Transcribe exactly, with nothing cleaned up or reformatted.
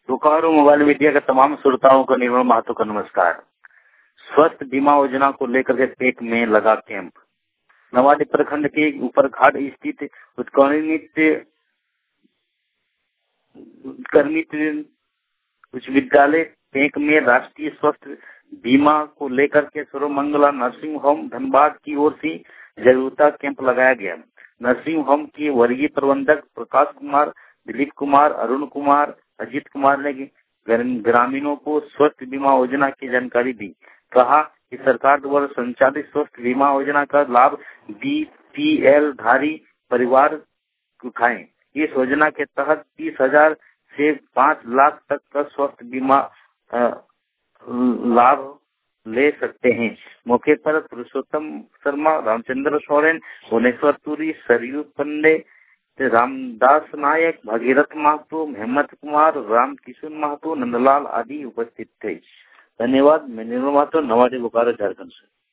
Bokaro mobile media के तमाम श्रोताओं को निर्मल महतो का नमस्कार। स्वास्थ्य बीमा योजना को लेकर के पेट में लगा कैंप। नवाडी प्रखंड के ऊपरघाट स्थित उत्कर्णित उत्कर्णित उच्च विद्यालय टेक में राष्ट्रीय स्वास्थ्य बीमा को लेकर के सर्वमंगला नर्सिंग होम धनबाद की ओर से जागरूकता कैंप लगाया गया। नर्सिंग होम के वरीय प्रबंधक प्रकाश कुमार, दिलीप कुमार, अरुण कुमार, अजीत कुमार ने ग्रामीणों को स्वास्थ्य बीमा योजना की जानकारी दी। कहा कि सरकार द्वारा संचालित स्वास्थ्य बीमा योजना का लाभ बीपीएल धारी परिवार उठाएं। इस योजना के तहत तीस हजार से पाँच लाख तक का स्वास्थ्य बीमा लाभ ले सकते हैं। मौके पर पुरुषोत्तम शर्मा, रामचंद्र सोरेन, भुवनेश्वर तुरी, सरयू पंडे, रामदास नायक, भगीरथ महतो, हेमंत कुमार, राम किशोर महतो, नंदलाल आदि उपस्थित थे। धन्यवाद। मैं निर्मल महतो, नवाडी बोकारो, झारखंड से।